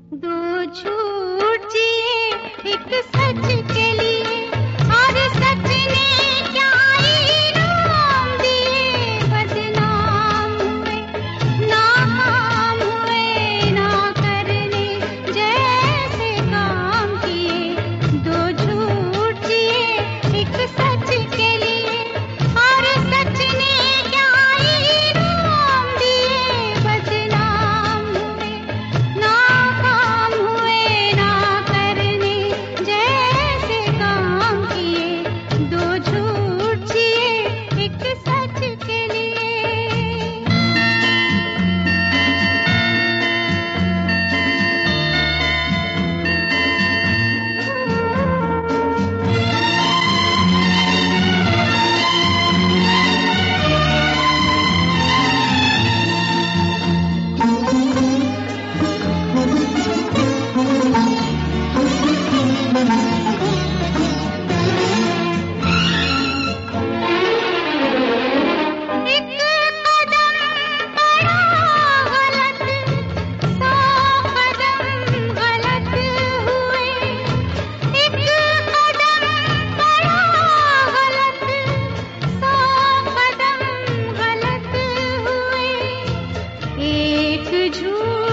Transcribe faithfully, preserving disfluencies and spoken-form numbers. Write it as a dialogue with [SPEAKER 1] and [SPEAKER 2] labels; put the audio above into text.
[SPEAKER 1] दो झूठ जिए एक सच के लिए, और सच ने क्या इनाम दिए। बदनाम हुए, नाकाम हुए, ना करने जैसे काम किए। दो झूठ जिए एक सच के लिए, और सच ने क्या इनाम दिए। बदनाम हुए, नाकाम हुए, ना करने जैसे काम किए। दो झूठ जिए एक सच के लिए। एक कदम बढ़ा गलत, सौ कदम गलत हुए। एक कदम बढ़ा गलत, सौ कदम गलत हुए। एक झूठ